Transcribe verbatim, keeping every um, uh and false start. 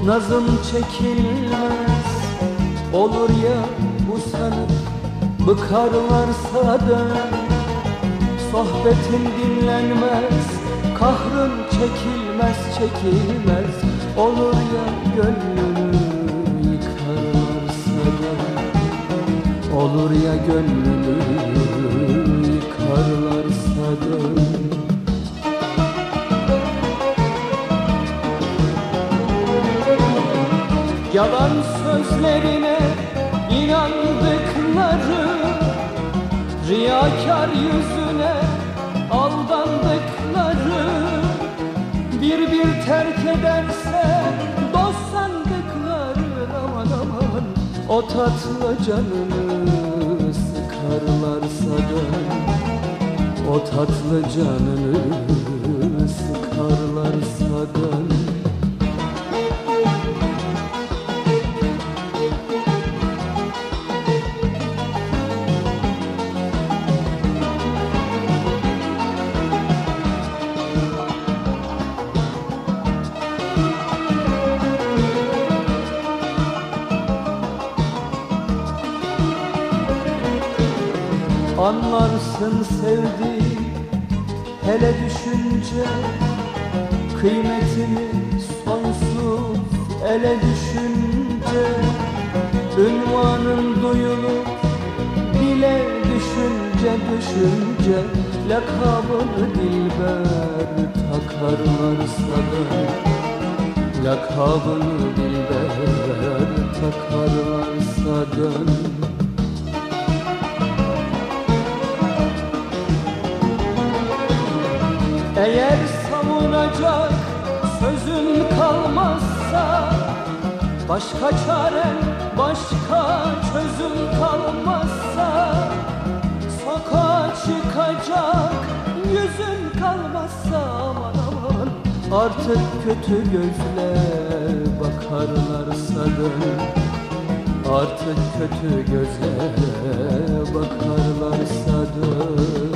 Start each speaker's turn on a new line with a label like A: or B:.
A: Nazım çekilmez olur ya usanıp bıkarlarsa dön. Sohbetin dinlenmez, kahrın çekilmez çekilmez olur ya gönlünü yıkarlarsa dön. Olur ya gönlünü yıkarlarsa dön. Yalan sözlerine inandıkları, riyakar yüzüne aldandıkları, bir bir terk ederse dost sandıkları, aman aman o tatlı canını sıkarlarsa dön. O tatlı canını sıkarlarsa dön. Anlarsın sevdiğim hele düşünce, kıymetini sonsuz ele düşünce. Ünvanın duyulur dile düşünce düşünce, lakabını dilber takarlarsa dön. Lakabını dilber takarlarsa dön. Eğer savunacak sözün kalmazsa, başka çaren, başka çözüm kalmazsa, sokağa çıkacak yüzün kalmazsa, aman aman artık kötü gözle bakarlarsa dön. Artık kötü gözle bakarlarsa dön.